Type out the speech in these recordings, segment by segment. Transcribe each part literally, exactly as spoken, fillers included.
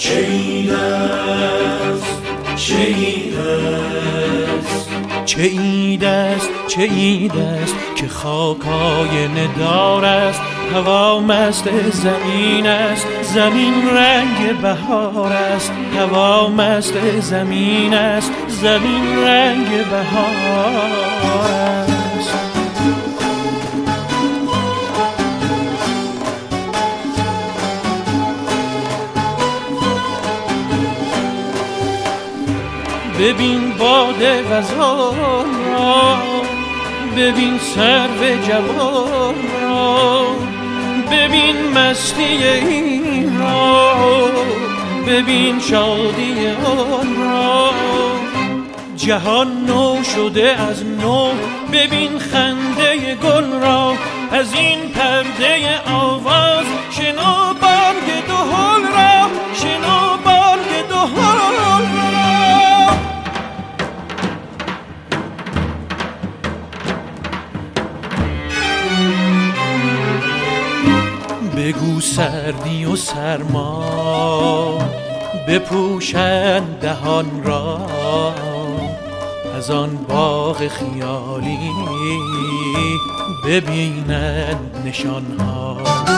چه عید است چه عید است چه عید است چه عید است که خاک آینه دار است، هوا مست زمین است، زمین رنگ بهار است، هوا مست زمین است، زمین رنگ بهار است. ببین باد غزال را، ببین سرو جوان را، ببین مستی این را، ببین شادی آن را. جهان نو شده از نو، ببین خنده گل را، از این پرده آواز شنو بانگ دهل را، شنو بانگ دهل را. بگو سردی و سرما بپوشند دهان را، از آن باغ خیالی ببینند نشانها.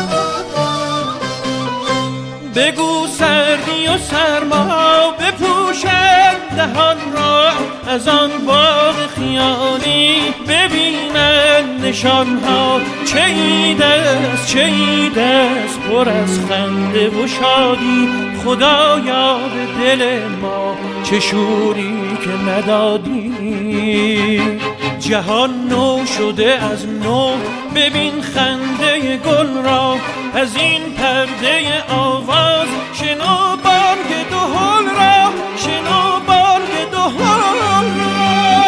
بگو سردی و سرما بپوشند دهان را، از آن باغ خیالی ببینند نشانها. چه عید است چه عید است پر از خنده و شادی، خدایا به دل ما چه شوری که ندادی. جهان نو شده از نو، ببین خنده گل را، از این پرده آواز شنو بانگ دهل را، شنو بانگ دهل را.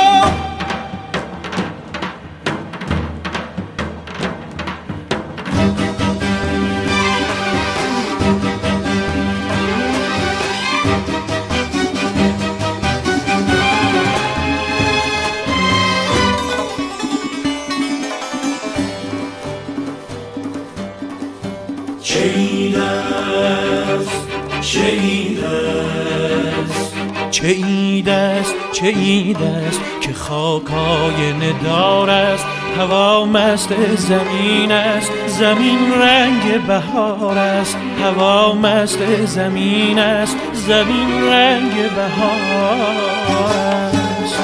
چه عید است چه عید است چه عید است چه عید است که خاک آینه دار است، هوا مست زمین است، زمین رنگ بهار است، هوا مست زمین است، زمین رنگ بهار است.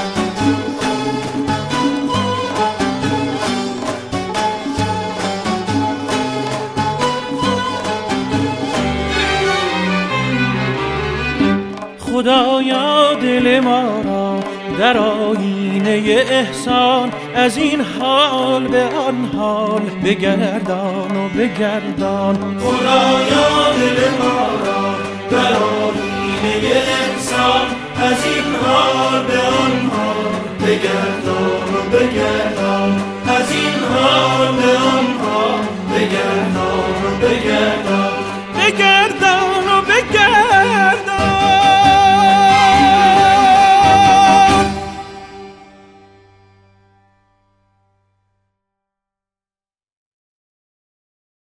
خدایا دل ما را در آیینه احسان، از این حال به آن حال بگردان و بگردان. خدایا دل ما را در آیینه احسان، از این حال به آن حال بگردان و بگردان، از این حال به آن حال بگردان و بگردان.